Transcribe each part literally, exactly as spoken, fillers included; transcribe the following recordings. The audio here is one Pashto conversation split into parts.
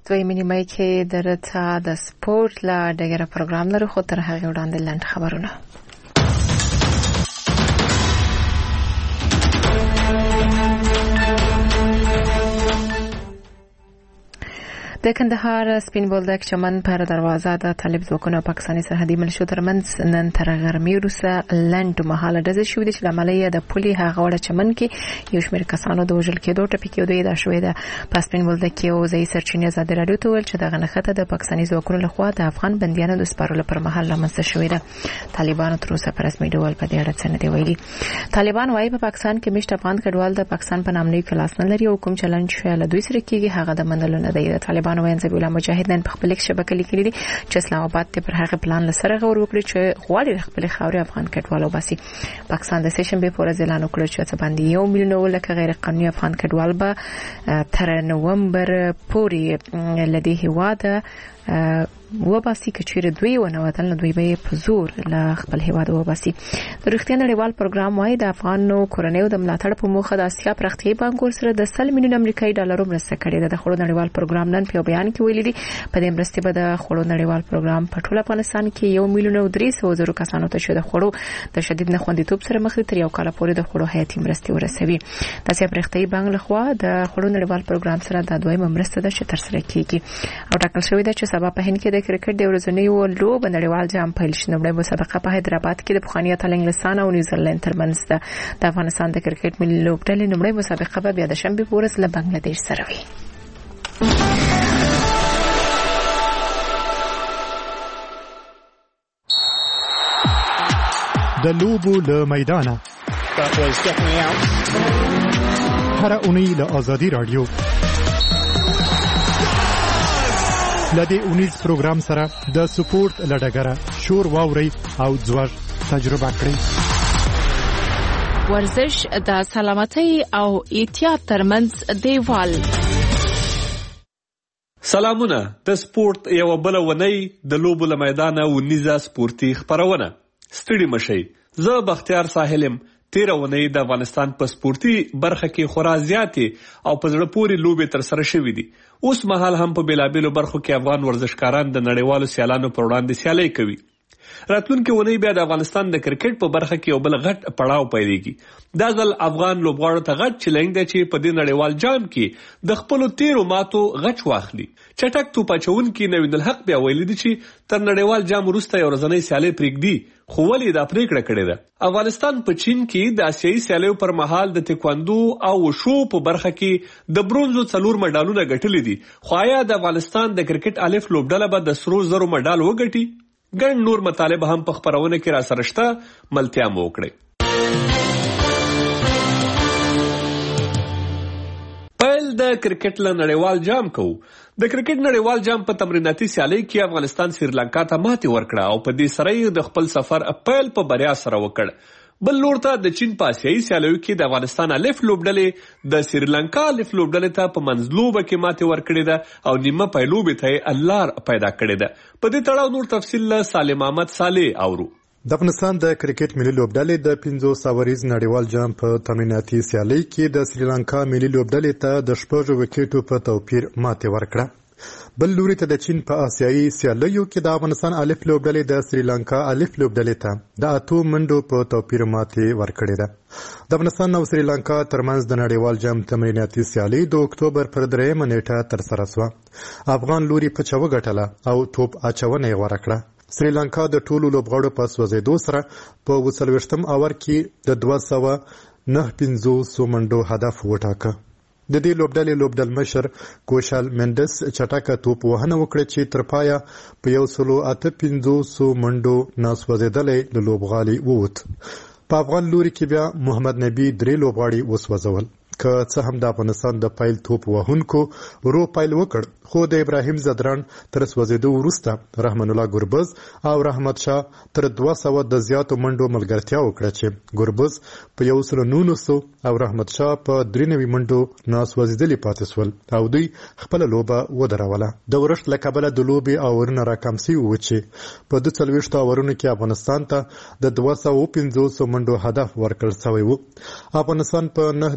دویمې نیمه کې درته د سپورت له ډګره پروګرام لرو، خو تر هغې وړاندې لنډ خبرونه. د کندهار سپین بولدک چمن پر دروازه د طالب ځواکونو پاکستاني سرحدي ملیشو ترمنځ نن تر غرمې وروسته لنډ مهاله ډزې شوې چې د عملیه د پولي هغه وړه چمن کې یو شمېر کسانو د وژل کېدو ټپي کېدو یې دا شوې ده. په سپین بولدک کې یو ځایي سرچینې ازادي راډیو ته ویل چې دغه نښته د پاکستاني ځواکونو لخوا د افغان بندیانو د سپارلو پر مهال رامنځته شوې ده. طالبانو تر اوسه په رسمي ډول په دې اړه څه نه دي ویلي. طالبان وايي په پاکستان کې مشت افغان کډوال د پاکستان په نامنۍ کې لاس نه لري او کوم چلند شوی له دوی سره کېږي هغه د منلو نه دی. طالبان وایي ځبی الله مجاهد نن په خپل شبکې لیکلي دي چې اسلام آباد ته پر هغه پلان لسره غور وکړي چې غواړي خپل خاوري افغان کډوال وباسي. پاکستان د سشنبه په ورځ اعلان وکړ چې څه باندې یو میلیون ولکه غیر قانوني افغان کډوال به تر نومبر پورې لدی هواده وباسي کچیر دوی ونوتل نو دوی به په زور له خپل هیواد وباسي. د رښتیا نړیوال پروګرام وايي د افغانو کورنیو د ملاتړ په موخه د اسیا پرختیايي بانک سره د سل میلیون امریکایي ډالرو مرسته کړې ده. د خړو نړیوال پروګرام نن په بیان کې ویلي دي په دې مرستې به د خړو نړیوال پروګرام په ټول افغانستان کې یو میلیون او درې سوه زره کسانو ته چې د خړو د شدید نخوندیتوب سره مخ دي تر یو کال پورې د خړو حیاتي مرستې ورسوي. د اسیا پرختیايي بانک لخوا د خړو نړیوال پروګرام سره د دویمه مرسته ده چې تر سره کیږي او ټاکل شوې ده چې سبا په هند کې د کرکټ د ورځنیو لوبو نړیوال جام پیل شي. نوموړی مسابقه په حیدرآباد کې د پخواني اتل انګلستان او نیوزیلند ترمنځ ده. د افغانستان د کرکټ ملي لوبډلې نوموړی مسابقه به بیا د شنبې په ورځ له بنگلاديش سره وي. د لوبو له میدانه هر اونۍ له آزادي رادیو لدې اونیز پروګرام سره د سپورت لډګره شور واوري او ځوړ تجربه کړئ. ورزش د سلامتۍ او احتیاط ترمنځ دیوال. سلامونه، د سپورت یو بل ونی د لوبو له میدانه ونیزه سپورتي خبرونه. ستړي مشي، زه بختیار ساحلم. تیره ونی د افغانستان په سپورتي برخه کې خورا زیاتې او په زړه پورې لوبې تر سره شوې دي. اوس مهال هم په بیلابیلو برخو کې افغان ورزشکاران د نړیوالو سیالانو پر وړاندې سیالي کوي. راتلونکي ونی بیا د افغانستان د کرکټ په برخه کې یو بل غټ پړاو پیلېږي. دا ځل افغان لوبغاړو ته غټ چیلنج دی چې په دې نړیوال جام کې د خپلو تیرو ماتو غچ واخلي. چټک توپ اچوونکي نوید الحق بیا ویلي دي چې تر نړیوال جام وروسته یو ورځنۍ سیالي پرېږدي، خو ولې دا پریکړه کړې ده؟ افغانستان په چین کې د آسیایي سیالیو پر مهال د تکواندو او وشو په برخه کې د برونزو څلور مډالونه ګټلي دي، خو آیا د افغانستان د کرکټ الف لوبډله به د سرو زرو مډال وګټي؟ ګڼ نور مطالب هم په خبرونه کې را سره شته، ملتیا مو وکړئ. پیل د کرکټ له نړیوال جام کوو. د کرکټ نړیوال جام په تمریناتي سیالۍ کې افغانستان سریلانکا ته ماتې ورکړه او په دې سره یې د خپل سفر پیل په بریا سره وکړ. بل لور ته د چین په آسیایي سیالیو کې د افغانستان الف لوبډلې د سریلانکا الف لوبډلې ته په منځلوبه کې ماتې ورکړې ده او نیمه پایلوبې ته یې اللار پیدا کړې ده. په دې تړاو نور تفصیل له سالم احمد صالح اورو. د افغانستان د کرکټ ملي لوبډلې د پنځوس اوریز نړیوال جام په تمریناتي سیالۍ کې د سریلانکا ملي لوبډلې ته د شپږو وکټو په توپیر ماتې ورکړه. بل لوري ته د چین په آسیایي سیالیو کې د افغانستان الف لوبډلې د سریلانکا الف لوبډلې ته د اتو منډو په توپیر ماتې ورکړې ده. د افغانستان او سریلانکا ترمنځ د نړیوال جام تمریناتي سیالي د اکتوبر پر دریمه نیټه ترسره شوه. افغان لوري په چا وګټله او توپ اچونه یې غوره کړه. سریلانکا د ټولو لوبغاړو په سوځېدو سره په اووه څلوېښتم اوور کې د دوه سوه نهه پنځوسو منډو هدف وټاکه. د دې لوبډلې لوبډل مشر کوشال مندس چټکه توپ وهنه وکړه چې تر پایه په یو سلو اته پنځوسو منډو ناسوځېدلی د لوبغالي ووت. په افغان لوري کې بیا محمد نبي درې لوبغاړي وسوځول. که څه هم د افغانستان د پایل توپ وهونکو ورو پایل وکړ، خو د ابراهیم زدران تر سوځېدو وروسته رحمان الله ګربز او رحمت شاه تر دوه سوه د زیاتو منډو ملګرتیا وکړه چې ګربز په یو سلو نولسو او رحمت شاه په درې نوي منډو ناسوځېدلي پاتې سول او دوی خپله لوبه ودروله. د ورښت له کبله د لوبې اورونه راکم سوي وو چې په دوه څلوېښتو اورونو کې افغانستان ته د دوه سوه پنځوسو منډو هدف ورکړل سوی و. افغانستان په نهه دېرشو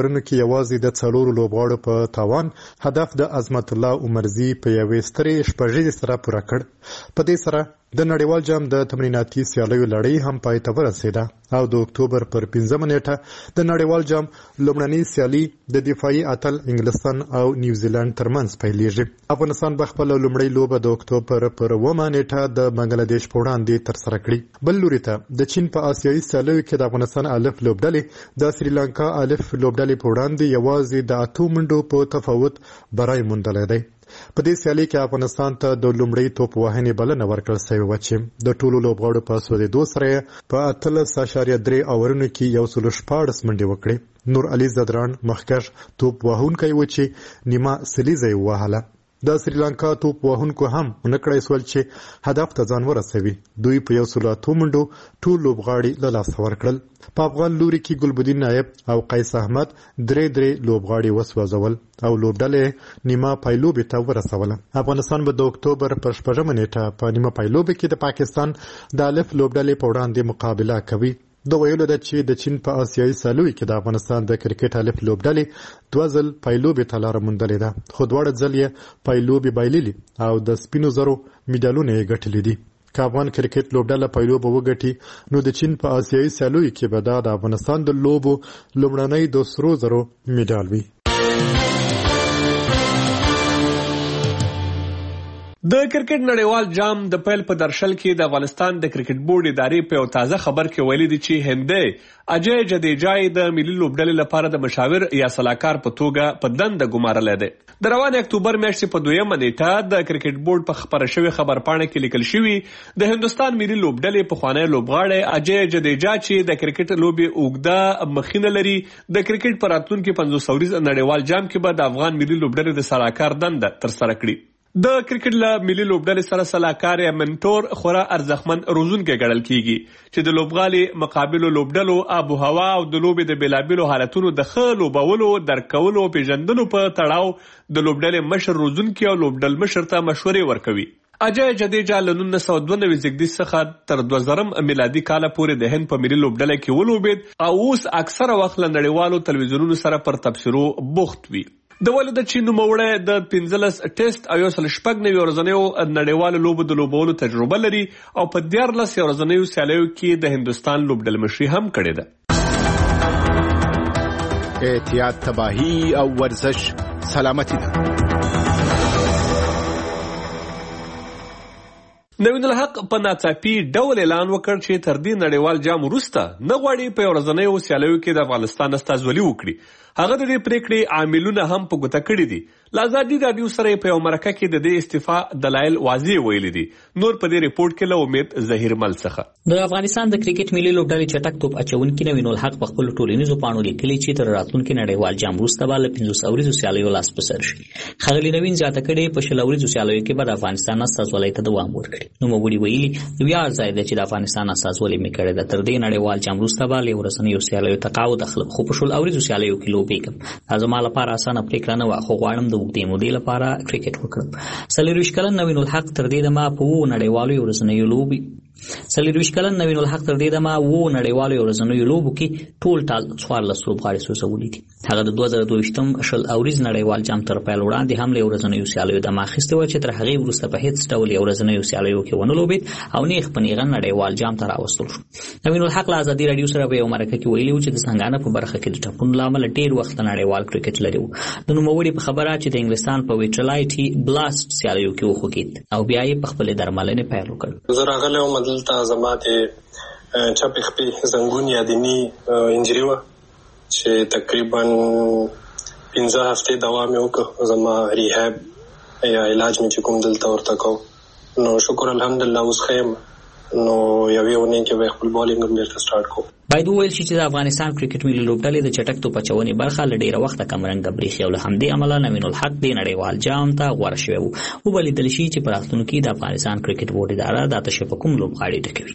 اوورونو کې یوازې د څلورو لوبغاړو په تاوان هدف د عظمت الله عمرزي په یوې سترې شپږیزې سره پوره کړ. په دې سره د نړیوال جام د تمریناتي سیالیو لړۍ هم پای ته ورسېده او د اکتوبر پر پنځمه نیټه د نړیوال جام لومړنۍ سیالي د دفاعي اتل انګلستان او نیوزیلند ترمنځ پیلېږي. افغانستان به خپله لومړۍ لوبه د اکتوبر پر اوومه نیټه د بنګلادیش په وړاندې ترسره کړي. بل لوري ته د چین په آسیایي سیالیو کې د افغانستان الف لوبډلې د سریلانکا الف لوبډلې په وړاندې یوازې د اتو منډو په تفاوت بری موندلی دی. په دې سیالي کې افغانستان ته د لومړۍ توپ وهنې بلنه ورکړل شوې وه چې د ټولو لوبغاړو په سوځېدو سره په اتلس اعشاریه درې اورونو کې یو سل شپاړس منډې وکړې. نور علي زدران مخکښ توپ وهونکی و چې نیمه سلیزه یې ووهله. د سریلانکا توپ وهونکو هم ونکړی سول چې هدف ته ځان ورسوي. دوی په یو سل اتو منډو ټول لوبغاړي له لاسه ورکړل. په افغان لوري کې ګلبدین نایب او قیس احمد درې درې لوبغاړي وسوځول او لوبډلې نیمه پایلوبې ته ورسوله. افغانستان به د اکتوبر پر شپږمه نیټه په نیمه پایلوبې کې د پاکستان د الف لوبډلې په وړاندې مقابله کوي. د ویلو ده چې د چین په آسیایي سیالیو کې د افغانستان د کرکټ الف لوبډلې دوه ځل پایلوبې ته لاره موندلې ده، خو دواړه ځل یې پایلوبې بایللي او د سپینو زرو میډالونه یې ګټلي دي. که افغان کرکټ لوبډله پایلوبه وګټي نو د چین په آسیایي سیالیو کې به دا د افغانستان د لوبو لومړنی د سرو زرو میډال وي. د کرکټ نړیوال جام د پیل په درشل کې د افغانستان د کرکټ بورډ ادارې په یو تازه خبر کې ویلي دي چې هندې اجای جدیجای د ملي لوبډلې لپاره د مشاور یا سلاکار په توګه په دنده ګمارلی دی. د روان اکتوبر میاشتې په دویمه نیټه د کرکټ بورډ په خبره شوې خبرپاڼه کې لیکل شوي د هندوستان ملي لوبډلې پخوانی لوبغاړی اجای جدیجا چې د کرکټ لوبې اوږده مخینه لري د کرکټ په راتلونکي پنځوس اوریز نړیوال جام کې به د افغان ملي لوبډلې د سلاکار دنده ترسره کړي. د کرکټ له ملي لوبډلې سره سلاکار یا منټور خورا ارزښتمن روزونکی ګڼل کیږي چې د لوبغالي مقابلو لوبډلو آب و هوا او د لوبې د بیلابیلو حالتونو د ښه لوبولو درک کولو او پیژندلو په تړاو د لوبډلې مشر روزونکی او لوبډل مشر ته مشورې ورکوي. اجای جدیجا له نولس سوه دوه نوي زیږدیز څخه تر دوه زرم میلادي کاله پورې د هند په ملي لوبډله کې ولوبېد او اوس اکثره وخت له نړیوالو تلویزیونونو سره پر تبصرو بوخت وي. د ولې د چین نوموړی د پنځلس ټیسټ او یو سل شپږ نوي ورځنیو نړیوالو لوبو د لوبولو تجربه لري او په دیارلس ورځنیو سیالیو کې د هندوستان لوبډل مشري هم کړې ده. احتیاط تباهي او ورزش سلامتی ده. نوین الحق په ناڅاپي ډول اعلان وکړ چې تر دې نړیوال جام وروسته نه غواړي په ورځنیو سیالیو کې د افغانستان استازولي وکړي. هغه د دې پریکړې عاملونه هم په ګوته کړي دي. له ازادي راډیو سره په یو مرکه کې د دې استعفا دلایل واضح ویلي دي. نور په دې ریپورت کې له امید ظهیر مل څخه د افغانستان د کرکټ ملي لوبډلې چټک توپ اچونکي نوین الحق په خپل ټولنیزو پاڼو لیکلي چې تر راتلونکي نړیوال جام وروسته به له پنځوس اوریزو سیالیو لاس په سر شي. ښاغلي نوین زیاته کړې په شل اوریزو سیالیو کې به د افغانستان استازولۍ ته دوام ورکړي. نوموړي ویلي د ویاړ ځای دی چې د افغانستان استازولۍ مې کړې ده. تر دې نړیوال جام وروسته به له ورځنیو سیالیو تقاعد اخلم، خو په شل اوریزو سیالیو کې لوبېږم. دا زما لپاره اسانه پریکړه نه وه، خو غواړم د اوږدې مودې لپاره کرکټ وکړم. څلورویشت کلن نوین الحق تر دې دمه په اوو نړیوالو ورځنیو لوبې څلورویشت کلن نوین الحق تر دې دمه اوو نړیوالو ورځنیو لوبو کې ټول ټال څوارلس لوبغاړي سوځولي دي. هغه د دوه زره دویشتم شل اوریز نړیوال جام تر پیل وړاندې هم له ورځنیو سیالیو دمه اخیستې وه چې تر هغې وروسته په هېڅ ډول یې ورځنیو سیالیو کې ونه لوبېد او نیغ په نیغه نړیوال جام ته راوستل شو. نوین الحق له ازادي راډیو سره په یو مرکه کې ویلي و چې د څنګانه په برخه کې د ټپونو له امله ډېر وخت نړیوال کرکټ لري و. د نوموړي په خبره چې د انګلستان په ویټرلایټي بلاست سیالیو کې وخوږېد او بیا یې په خپلې درملنې پیل وکړ. زه راغلی وم دلته زما د چپې خپې زنګون یا دیني انجري وه چې تقریبا پنځه هفتې دوام یې وکړ. زما ریهاب یا علاج مې چې کوم دلته ورته کوم نو شکر الحمدلله اوس ښه یم. نو یوې اونۍ کې به خپل بالینګ هم بیرته سټارټ کوم. باید وویل شي چې د افغانستان کرکټ ملي لوبډلې د چټک توپ اچونې برخه له ډېره وخته کمرنګه برېښي او له همدې امله نوین الحق د نړیوال جام ته غوره شوی و. وبلیدل شي چې په راتلونکي د افغانستان کرکټ بورډ اداره دا تشه په کوم لوبغاړي ډکوي.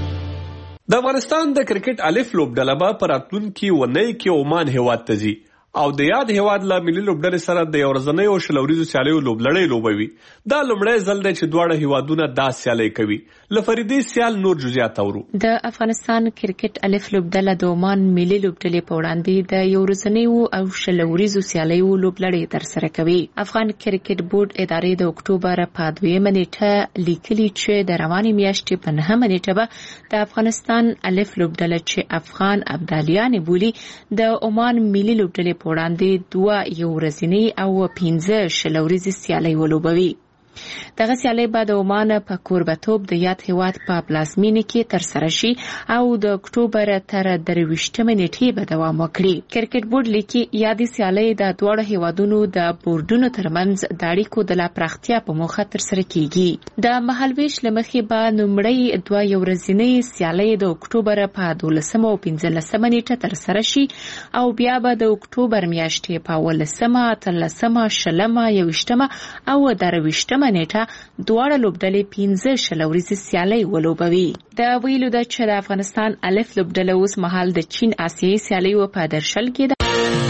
د افغانستان د کرکټ الف لوبډله به په راتلونکي اونۍ کې عمان هیواد ته ځي او د یاد هیواد له ملي لوبډلې سره د یو ورځنیو شل ورځو سیالیو لوبلړۍ لوبوي. دا لومړی ځل دی چې دواړه هیوادونه دا سیالۍ کوي. له فریدي سیال نور جزئیات اورو. د افغانستان کرکټ الف لوبډله د عمان ملي لوبډلې په وړاندې د یو ورځنیو او شل ورځو سیالیو لوبلړۍ ترسره کوي. افغان کرکټ بورډ ادارې د اکتوبر په دویمه نیټه لیکلي چې د روانې میاشتې په نهمه نیټه به د افغانستان الف لوبډله چې افغان ابدالیان بولي د عمان ملي لوبډلې په وړاندې دوه یو ورځنی او پنځه شل ورځې سیالۍ ولوبوي. دغه سیالۍ به د عمان په کوربتوب د یاد هیواد په پلازمینه کې ترسره شي او د اکتوبر تر درویشتمې نیټې به دوام وکړي. کرکټ بورډ لیکي یادې سیالۍ د دواړو هیوادونو د بورډونو ترمنځ د اړیکو د لا پراختیا په موخه ترسره کیږي. د مهالویش له مخې به لومړی دوه یو ورځنۍ سیالۍ د اکتوبر په دولسمه او پنځلسمه نیټه ترسره شي او بیا به د اکتوبر میاشتې په ولسمه، اتلسمه، شلمه، یوویشتمه او درویشتمه نیټه دواړه لوبډلې پنځه شل ورځې سیالۍ ولوبوي. د ویلو ده چې د افغانستان الف لوبډله اوس مهال د چین آسیایي سیالیو په درشل کې ده.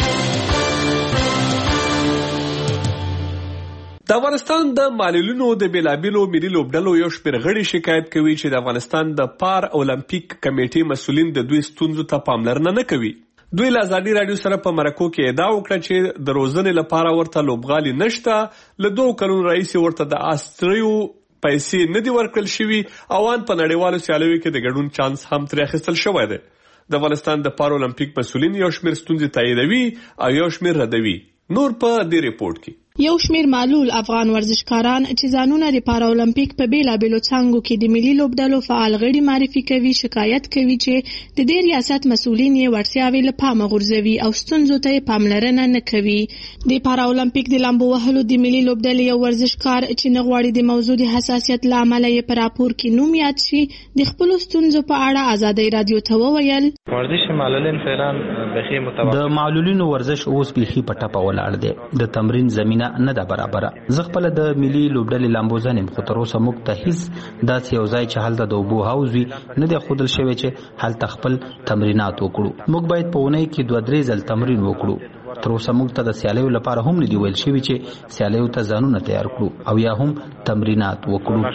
د افغانستان د معلولینو د بیلابیلو ملي لوبډلو یو شمېر غړي شکایت کوي چې د افغانستان د پار اولمپیک کمیټې مسؤلین د دوی ستونزو ته پاملرنه نه کوي. دوی له ازادي راډیو سره په مرکو کې ادعا وکړه چې د روزنې لپاره ورته لوبغالي نشته. له دوه کلونو راهیسې ورته د آستریو پیسې نه دي ورکړل شوي او ان په نړیوالو سیالیو کې د ګډون چانس هم ترې اخیستل شوی دی. د افغانستان د پار اولمپیک مسؤلین یو شمېر ستونزې تاییدوي او یو شمېر ردوي. نور په دې ریپورت کې یو شمیر معلول افغان ورزشکاران چې ځانونه د پارا اولمپیک په بیلابیلو څانګو کې د ملي لوبډلو فعال غړي معرفي کوي شکایت کوي چې د دې ریاست مسؤلین یې وړتیاوې له پامه غورځوي او ستونزو ته پاملرنه نه کوي. د پارا اولمپیک د لامبو وهلو د ملي لوبډلې یو ورزشکار چې نه غواړي د موضوع د حساسیت له امله یې په راپور کې نوم یاد شي د خپل ستونزو په اړه ازادي رادیو ته وویل ورزش معلولین فعلا بخي متوقع د معلولینو ورزش اوس بيخي په ټاپه ولاړ دی. د تمرین زمينه نه ده برابره. زه خپل د ملي لوبډلې لامبوزان يم خو تر اوسه موږ ته هیڅ داسې یو ځای چې هلته د اوبو حوض وي نه دی ښودل شوی چې هلته خپل تمرینات وکړو. موږ باید په اونۍ کې دوه درې ځل تمرین وکړو. تر اوسه موږ ته د سیالیو لپاره هم نه دی ویل شوی چې سیالیو ته ځانونه تیار کړو او یا هم تمرینات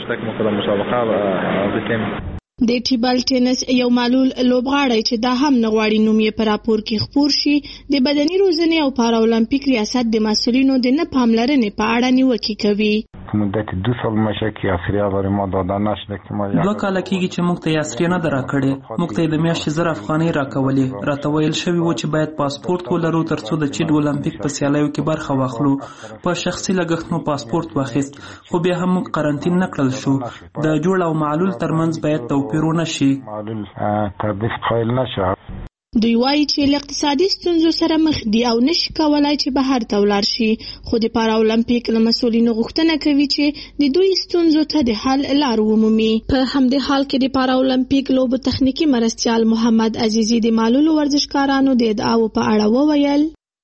وکړو. د ټیبل ټینس یو معلول لوبغاړی چې دا هم نه غواړي نوم یې په راپور کې خپور شي د بدني روزنې او پارا اولمپیک ریاست د مسؤلینو د نه پاملرنې په اړه نیوکې کوي. مدت دو سال میشه که یاسریه برای ما داده نشده که ما دو کاله کېږي چې موږ ته یاسریه نه ده راکړې. موږ ته یې د میاشتې زر افغانۍ راکولې. راته ویل شوي و چې باید پاسپورت ولرو تر څو د چین اولمپیک په سیالیو کې برخه واخلو. په شخصي لګښت مو پاسپورت واخیست خو بیا هم موږ قرنطین نه کړل شو. د جوړ او معلول ترمنځ باید توپیر ونه شي. معلول تبعیض قایل نشه. دوی وایي چې له اقتصادي ستونزو سره مخ دي او نشي کولای چې بهر ته ولاړ شي. خو د پارا اولمپیک له مسؤلینو غوښتنه کوي چې د دوی ستونزو ته د حل لار ومومي. په همدې حال کې د پارا اولمپیک لوبو تخنیکی مرستیال محمد عزیزی د معلولو ورزشکارانو د ادعاو په اړه وویل.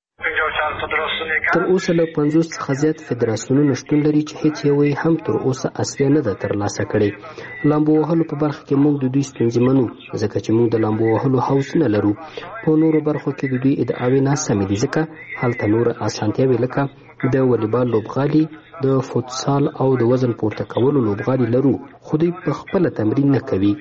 تر اوسه له پنځوس څخه زیات فدراسیونونه شتون لري چې هیڅ یو یې هم تر اوسه اصلي نه ده ترلاسه کړې. لامبو وهلو په برخه کې موږ د دوی ستونزې منو ځکه چې موږ د لامبو وهلو حوص نه لرو. په نورو برخو کې د دوی ادعاوې ناسمې دي ځکه هلته نور اسانتیاوې لکه د والیبال لوبغالي، د فوتسال او د وزن پورته کولو لوبغالي لرو خو دوی په خپله تمرین نه کوي.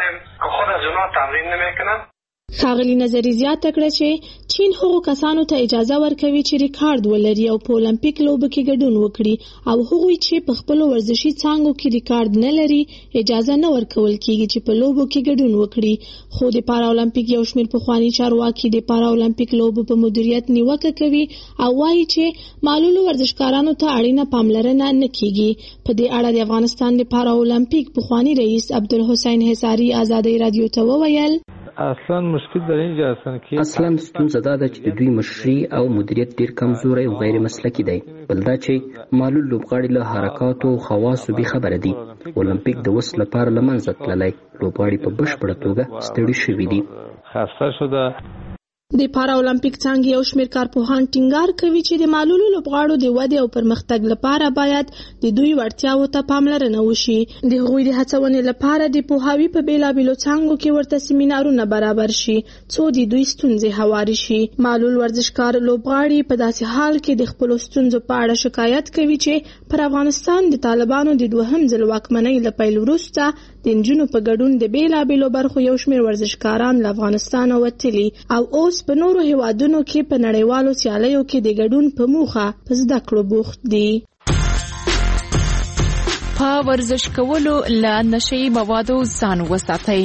ښاغلي نظري زیاته کړه چې چین هغو کسانو ته اجازه ورکوي چې ریکارډ ولري او په اولمپیک لوبو کې ګډون وکړي او هغوی چې په خپلو ورزشي څانګو کې ریکارډ نه لري اجازه نه ورکول کیږي چې په لوبو کې ګډون وکړي. خو د پارا اولمپیک یو شمېر پخواني چارواکي د پارا اولمپیک لوبو په مدیریت نیوکه کوي او وایي چې معلولو ورزشکارانو ته اړینه پاملرنه نه کیږي. په دې اړه د افغانستان د پارا اولمپیک پخواني رئیس عبدالحسین حصاري ازادي رادیو ته وویل. اصلا مشکل در اینجا هستن که اصلا ستونزه دا ده چې د دوی مشري او مدیریت ډیر کمزوری او غیر مسلکي دی. بل دا چې معلول لوبغاړي له حرکاتو او خواصو بې خبره دي. اولمپیک د وس لپاره له منځه تللی. لوبغاړي په بشپړه توګه ستړي شوي دي. خسته شده. د پارا اولمپیک څانګې یو شمېر کارپوهان ټینګار کوي چې د معلولو لوبغاړو د ودې او پرمختګ لپاره باید د دوی وړتیاو ته پاملرنه وشي. د هغوی د هڅونې لپاره د پوهاوي په بېلابېلو څانګو کې ورته سیمینارونه برابر شي څو د دوی ستونزې هوارې شي. معلول ورزشکار لوبغاړي په داسې حال کې د خپلو ستونزو په اړه شکایت کوي چې پر افغانستان د طالبانو د دوهم ځل واکمنۍ له پیل وروسته د نجونو په ګډون د بېلابېلو برخو یو شمېر ورزشکاران له افغانستانه وتلي او اوس په نورو هیوادونو کې په نړیوالو سیالیو کې د ګډون په موخه په زده کړو بوخت دي. په ورزش کولو له نشي موادو ځان وساتئ.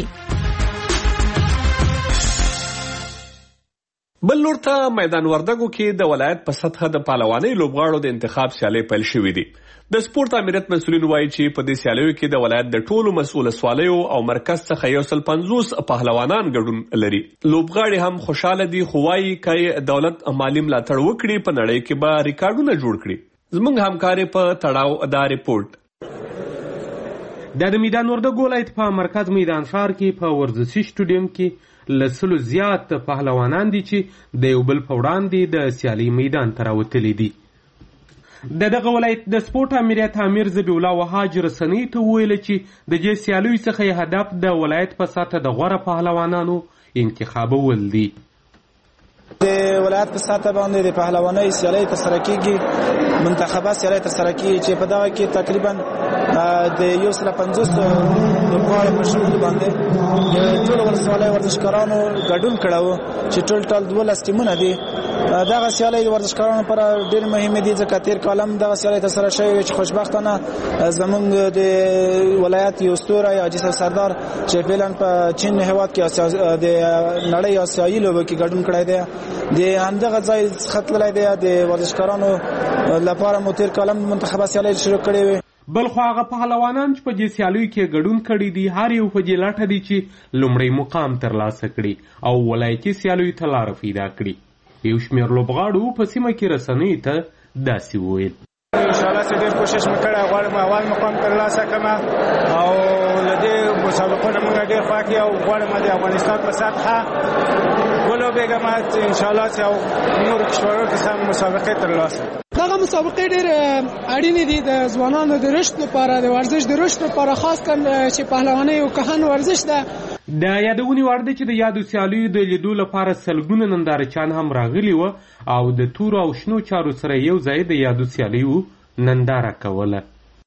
بل لور ته میدان وردګو کې د ولایت په سطحه د پهلوانۍ لوبغاړو د انتخاب سیالۍ پیل شوې دي. د سپورت امریت مسؤلین وایي چې په دې سیالیو کې د ولایت د ټولو مسؤل سوالیو او مرکز څخه یو سل پنځوس پهلوانان ګډون لري. لوبغاړي هم خوشاله دي خو وایي چې دولت مالی ملاتړ وکړي په نړۍ کې به ریکارډونه جوړ کړي. زموږ همکاري په تړاو دا ریپورت. د میدان وردګو ولایت په مرکز میدان ښار کې په ورزشي سټوډیوم کې لسلو زیات پهلوانان دي چې د یو بل په وړاندې د سیالي میدان ته راوتلي دي. د دغه ولایت د سپورت امریت امیر ذبیح الله وهاج رسنۍ ته وویل چې د دې سیالیو څخه هدف د ولایت په سطحه د غوره پهلوانانو انتخابول دي. د ولایت په سطحه باندې د پهلوانۍ سیالۍ ترسره کیږي، منتخبه سیالۍ ترسره کیږي چې په دغه کې تقریبا د یو سل پنځوس لوبغاړو په شمول باندې د ټولو ولسوالۍ ورزشکارانو ګډون کړی و چې ټول ټول دولس ټیمونه دي. دغه سیالۍ د ورزشکارانو لپاره ډېر مهمې دي ځکه تېر کالم دغه سیالۍ ترسره شوې وې چې خوشبختانه زموږ د ولایت یو ستوری حاجي صاحب سردار چې فعلا په چین هېواد کې د نړۍ آسیایي لوبو کې ګډون کړی دی، د همدغه ځای څخه تللی دی. د ورزشکارانو لپاره مو تېر کالم منتخبه سیالۍ شروع کړې وې. بل خو هغه پهلوانان چې په دې سیالیو کې ګډون کړي دي هر یو په دې لټه دي چې لومړی مقام ترلاسه کړي او ولایتي سیالیو ته لاره پیدا کړي. یو شمېر لوبغاړو په سیمه کې رسنیو ته داسې وویل: انشاءالله چې ډېر کوشش مې کړی غواړم اول مقام ترلاسه کړم او له دې مسابقو نه موږ ډېر خوښ یو غواړم د افغانستان په سطحه ولوبېږم انشاءالله چې او نورو کشورونو کې سم مسابقې ترلاسه کړم. دغه مسابقې ډېر اړینې دي د ځوانانو د رشد لپاره، د ورزش د رشد لپاره، خاص کر چې پهلوانۍ یو کهن ورزش ده. د یادونې وړ ده چې د یادو سیالیو د لیدو لپاره سلګونه نندارچیان هم راغلي وو او د تورو او شنو چارو سره یو ځای د یادو سیالیو ننداره کوله.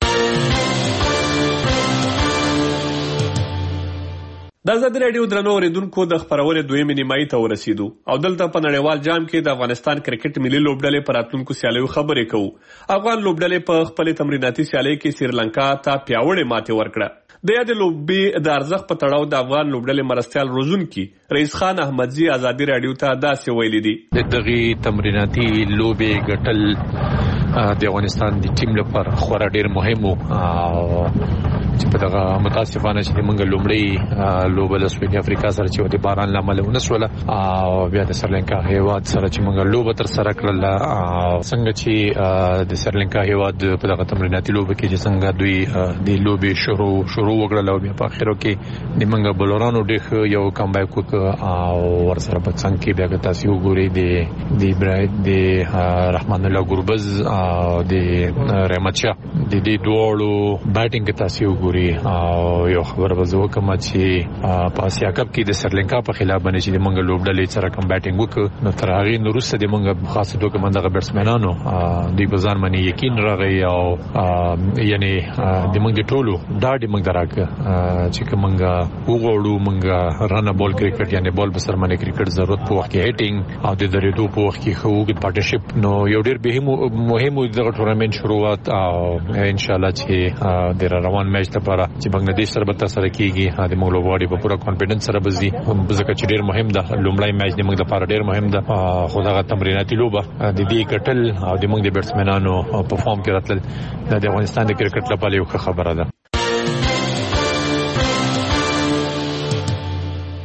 د ازادي راډیو درنو اوریدونکو د خپرونې دویمې نیمایي ته ورسېدو او دلته په نړیوال جام کې د افغانستان کرکټ ملي لوبډلې په راتلونکو سیالیو خبرې کوو. افغان لوبډلې په خپلې تمریناتي سیالۍ کې سریلانکا ته پیاوړې ماتې ورکړه. د یادې لوبې د ارزښت په تړاو د افغان لوبډلې مرستیال روزونکي رئیس خان احمدزي ازادي راډیو ته داسې ویلي دي: د دغې تمریناتي لوبې ګټل د افغانستان د ټیم لپاره خورا ډېر مهم و چې په دغه متاسفانه چې موږ لومړی لوبه د سویلي افریقا سره چې د باران له امله ونه شوله او بیا د سریلانکا هیواد سره چې موږ لوبه ترسره کړله، څنګه چې د سریلانکا هیواد په دغه تمریناتي لوبه کې چې څنګه دوی د لوبې شروع شروع وکړله او بیا په اخرو کې د موږ بولرانو ډېر یو کمبیک وکړ او ورسره په څنګ کې بیا که تاسې وګورئ د د رحمان الله ګربز او د رحمت شاه د دې دواړو بیټینګ کې تاسې ګوري او یو خبر به زه وکړم چې په اسیا کپ کې د سریلانکا په خلاف باندې چې د موږ لوبډلې سره کوم بیټینګ وکړ نو تر هغې نه وروسته د موږ خاص توګه موږ دغه بیټسمینانو دوی په ځان باندې یقین راغی او یعنې د موږ د ټولو ډاډ یې موږ ته راکړه چې که موږ وغواړو موږ رنه بال کرکټ یعنې بال په سر باندې کرکټ ضرورت په وخت کې هیټینګ او د درېدو په وخت کې ښه اوږد پارټنرشپ نو یو ډېر مهم و دغه ټورنمنټ شروعات او انشاءالله چې د روان میچ لپاره چې بنگلاديش سره به ترسره کیږي د موږ لوبغاړي په پوره کانفیډنس سره به ځي ځکه چې ډېر مهم ده. لومړی میچ د موږ لپاره ډېر مهم ده خو دغه تمریناتي لوبه د دې ګټل او د موږ د بیټسمینانو په فارم کې راتلل د افغانستان د کرکټ لپاره یو ښه خبره ده.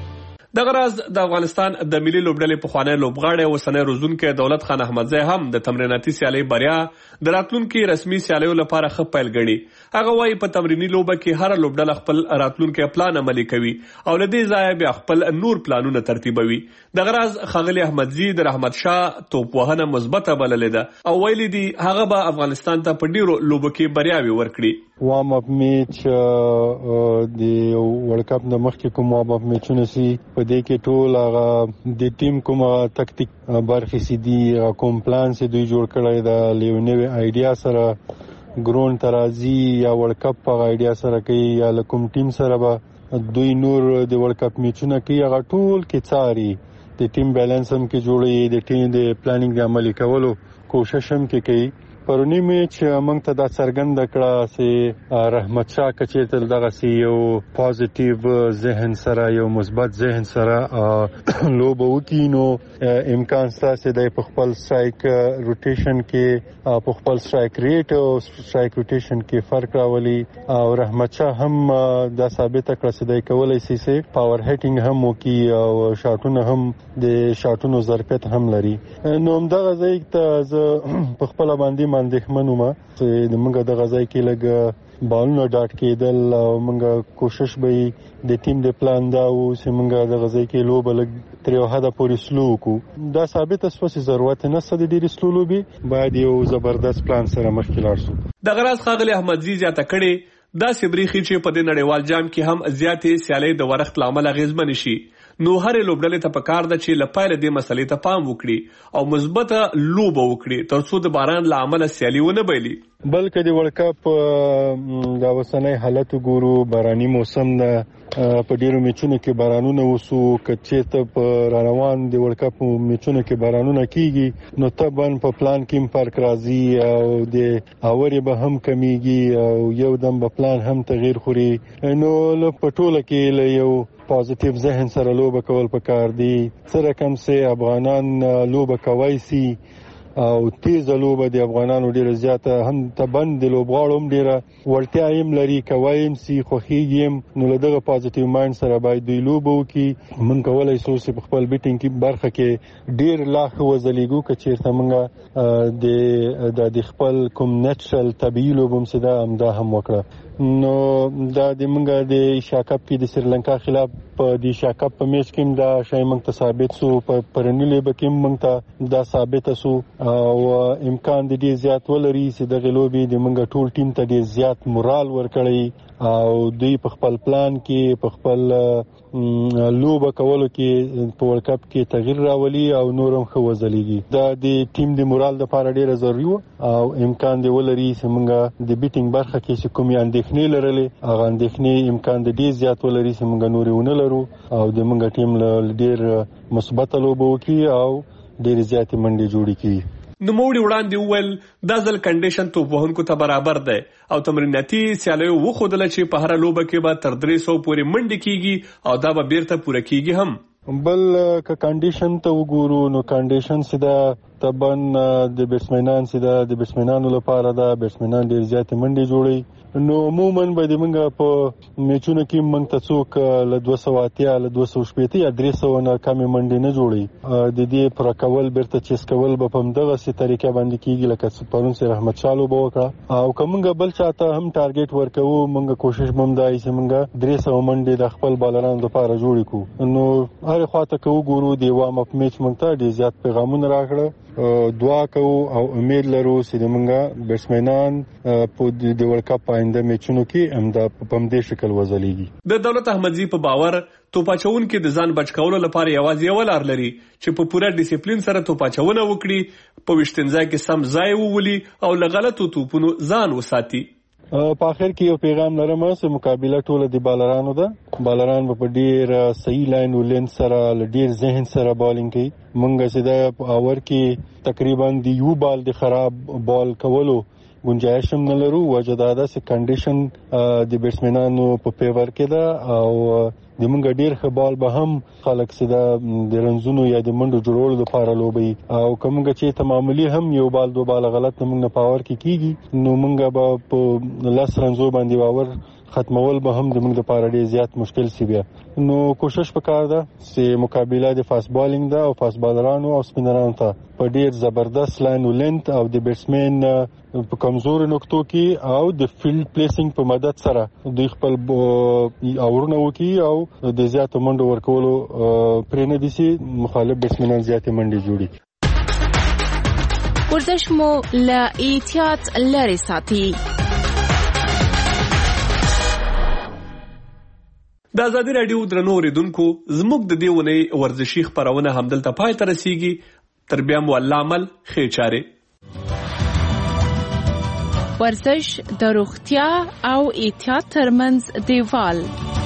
دغه راز د افغانستان د ملي لوبډلې پخوانی لوبغاړی اوسنی روزونکی دولت خان احمدزی هم د تمریناتي سیالۍ بریا د راتلونکي رسمي سیالیو لپاره ښه پیل ګڼي. هغه وایي په تمریني لوبه کې هره لوبډله خپل راتلونکی پلان عملي کوي او له دې ځایه بیا خپل نور پلانونه ترتیبوي. دغه راز ښاغلي احمدزي د رحمت شاه توپ وهنه مثبته بللې ده او ویلي دي هغه به افغانستان ته په ډیرو لوبو کې بریاوې ورکړي. وارم اپ میچ د ورلد کپ د مخکې کوم وارم اپ میچونه سي په دې کې ټول هغه د ټیم کوم تکتیک برخې سي دي کوم پلان سي دوی جوړ کړی دا لیونوي آیډیا سره ګرون ترازی یا ورلد کپ په آیډیا سره کوي یا کوم ټیم سره به دوی نور د ورلد کپ میچونه کوي هغه ټول کې څاري د ټیم بیلانس هم کې جوړي د ټیم د پلانینګ د عملي کولو کوشش هم کې کوي. پرونی میچ موږ ته دا څرګنده کړه چې رحمت شاه کچېتل دغه سی یو پازیټیو ذهن سره یو مثبت ذهن سره لوبه وکړي نو امکان شته چې د خپل سټرایک روټیشن کې په خپل سټرایک ریټ او سټرایک روټیشن کې فرق راولي او رحمت شاه هم دا ثابت کړه چې د کولای شي چې پاور هټینګ هم وکړي او شاټونه هم د شاټونو ظرفیت هم لري. نو دغه ځای ته زه په خپل باندې اندېښمن وم چې د موږ د غځای کې لږ بالونه ډاټ کېدل او موږ کوشش به د ټیم د پلان دا و چې موږ د غځای کې لوبه لږ تر یو حده پورې سلو وکړو. دا ثابته شوه چې ضرورت نشته د ډېرې سلو لوبې باید یو زبردست پلان سره مخکې لاړ شو. دغه راز ښاغلي احمدزي زیاته کړې داسې بریښي چې په دې نړیوال جام کې هم زیاتې سیالۍ د ورښت له امله اغېزمنې شي. نو هرې لوبډلې ته پکار ده چې له پیله دې مسلې ته پام وکړي او مثبته لوبه وکړي تر څو د باران له امله سیالي ونه بایلي. بلکې د ورلد کپ د اوسنۍ حالت ګورو باراني موسم ده په ډیرو میچونو کې بارانونه وسو کچې ته په روان د ورلد کپ میچونو کې بارانونه کیږي نو طبعا په پلان کې فرق راځي او د اوري به هم کمیږي او یو دم په پلان هم تغییر خوري. نو په ټوله کې له یو پازیټیو ذهن سره لوبه کول پکار دي. سره کم سه افغانان لوبه کوي سي او تیز لوبه د افغانانو ډیره زیاته هم تبند د لوبغاړو هم ډیره ورتیا هم لري کوي سي خوخیږي نو له دغه پازیټیو مایند سره باید دوی لوبه وکړي. من کولای شو چې په خپل بیټینګ کې برخه کې ډیر لاخ وزلیګو کچیرته منګه د د خپل کوم نېچرل طبيعي لوبم سره هم دا هم وکړه. نو دا د منګه د ایشیا کپ کې د سریلانکا خلاف په د ایشیا کپ په میچ کې دا شای منګ ته ثابت سو په پرنیلې بکیم منګ ته دا ثابت سو او امکان د دې زیات ولري چې د غلوبي د منګه ټول ټیم ته د زیات مورال ورکړي او دوی په خپل پلان کې په خپل لوبه کولو کې په ورلد کپ کې تغییر راولي او نورم خو وزلېږي. دا د ټیم د مورال لپاره ډیره ضروري او امکان دی ولري چې موږ د بیټینګ برخه کې کومې اندېښنې لرلې هغه اندېښنې امکان د ډیر زیات ولري چې موږ نورې ونه لرو او د موږ ټیم له ډیر مثبت لوبه وکړي او ډیر زیات منډې جوړې کړي. نو موړي وړاندې وویل دا ځل کنډیشن توپ وهونکو ته برابر دی او تمریناتي سیالیو وښودله چې په هره لوبه کې به تر درې سوه پورې منډې کیږي او دا به بیرته پوره کیږي هم. بل که کنډیشن ته وګورو نو کنډیشن سیده طبعا د بیټسمنان سیده د بیټسمنانو لپاره دا بیټسمنان ډیر زیات منډې جوړي نو عموما به د منګه په میچونو کې منګ ته څوک له دوه سوه اتیا له دوه سوه شپېته یا درې سوه نه کمې منډې نه جوړي. د دې پر کول بیرته چیس کول به په همدغه سي طریقه باندې کیږي لکه پرون سي رحمت شاه لوبه وکړه او کومګه بل چاته هم ټارګټ ورکوو منګه کوشش بم دای چې منګه درې سوه منډې د خپل بالرانو لپاره جوړې کو. نو هر خواته کو ګورو د وارم اپ میچ منګ ته ډیر زیات پیغامونه راغله دعا کوو او امید لرو چې موږ بیټسمنان په د ورلد کپ آینده میچونو کې همدا په همدې شکل وځلېږي. د دولت احمدزي په باور توپاچون کې د ځان بچ کولو لپاره یوازې یو لار لري چې په پوره ډیسپلین سره توپاچونه وکړي په وشتنځای کې سم ځای وولي او له غلطو توپونو ځان وساتي. په اخر کې یو پیغام لرم چې مقابله ټوله د بالرانو ده. بالران په ډیر صحیح لاین ولین سره ل ډیر ذهن سره بالینګ کوي. مونږ چې د اور کې تقریبا د یو بال د خراب بال کولو گنجائش هم نه لرو. وجه دا ده چې کنډیشن د بیټسمنانو په فیور کې ده او د مونږ ډیر ښه بال به هم خلک سده د رنزونو یا د منډو جوړولو لپاره لوبي او کومګه چې ته معمولی هم یو بال دو بال غلط موږ نه پاور کې کیږي نو مونږ به په لاس رنزو باندې باور ختمول به هم زموږ لپاره ډیر زیات مشکل سی بیا. نو کوشش وکړ دا چې مقابله د فاست بالینګ دا او فاست بالرانو او سپینرانو ته په ډیر زبردست لاین ولنت او د بیټسمن په کمزور نقطو کې او د فیلډ پلیسینګ په مدد سره د خپل اورونه وکي او د زیات منډو ورکولو پرې نه دي چې مخالف بیټسمنان زیات منډي جوړي. ورزش مو له احتیاط لري ساتي. د ازادي رادیو درنو اوریدونکو زموږ د دې ونې ورزشي خبرونه همدلته پای ته رسیږي. تر بیا مو الله عمل خیر چاره. ورزش د روغتیا او احتیاط ترمنځ دیوال.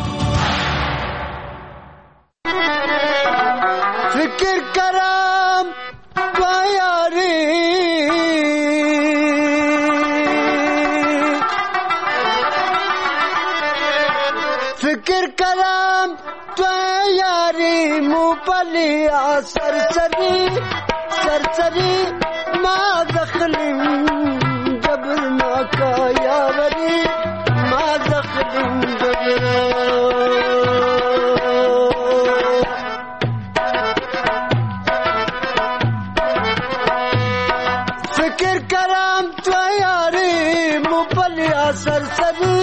فکر کرم بیاری فکر کرم تو یاری موپلیا سرسری سرسری ما دخلیم جبر ما کا یاوری ما دخلیم جبر فکر کرم تو یاری موپلیا سرسری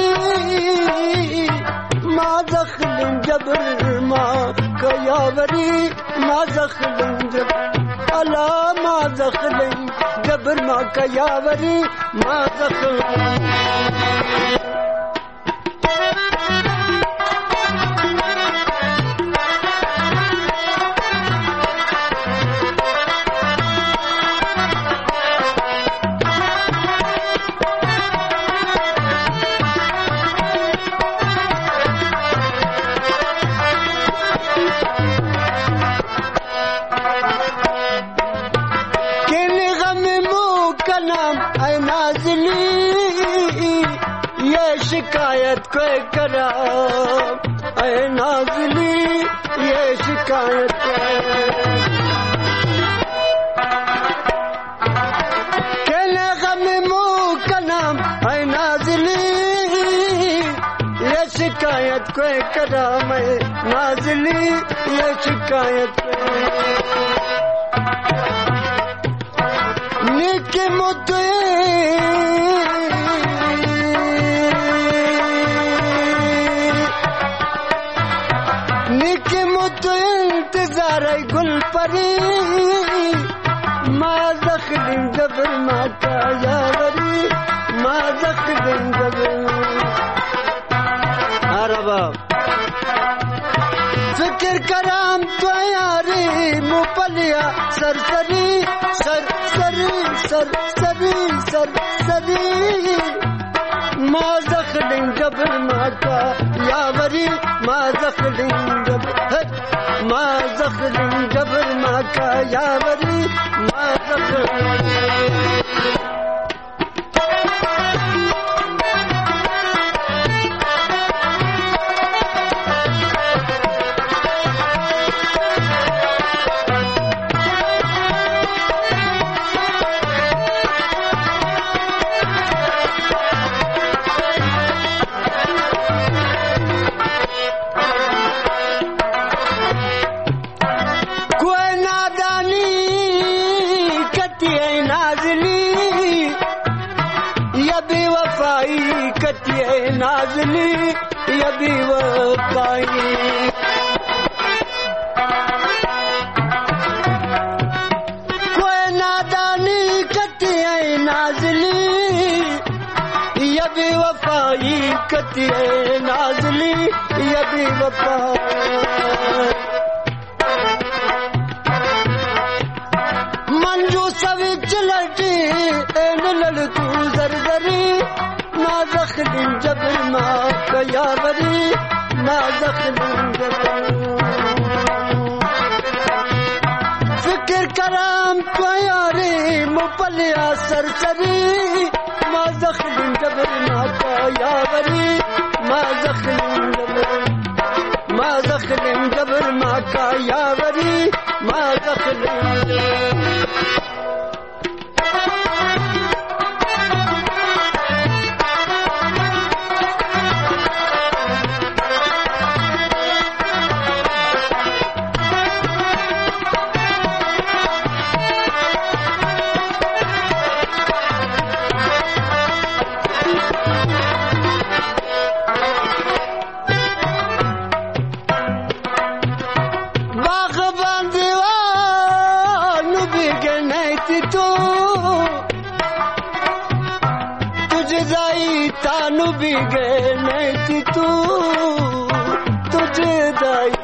ما دخلن جبر ما کیاوری ما دخلن جبر الا ما دخلن جبر ما کیاوری ما دخلن शिकायत कोई करा ऐ नाज़ली ये शिकायत केले गम मुँह का नाम ऐ नाज़ली ये शिकायत कोई करा मैं नाज़ली ये शिकायत निके मुद्दे गुल परी माँ दखलिन जबर माँ का यावरी माँ दखलिन जबर अरबा फिक्र कराम तो यारी मुपलिया सरसरी सरसरी सरसरी सरसरी माँ दखलिन जबर माँ का यावरी माँ दखलिन जबर ما زخل جبر ما کا یاوری ما زخل नाज़ली ये भी वफ़ाई कोई नादानी कती है नाज़ली ये भी वफ़ाई कती है नाज़ली ये भी वफ़ाई मंजू सभी चलती एन लड़ तू जरजरी ما دخلن جبر ما کیاوری ما دخلن جبر فکر کرم تو یاری مپلیا سرسری ما دخلن جبر ما کیاوری ما دخلن جبر ما دخلن جبر ما کیاوری ما دخلن तो तुझे जाई तानु भी गए नहीं तू तुझे जाई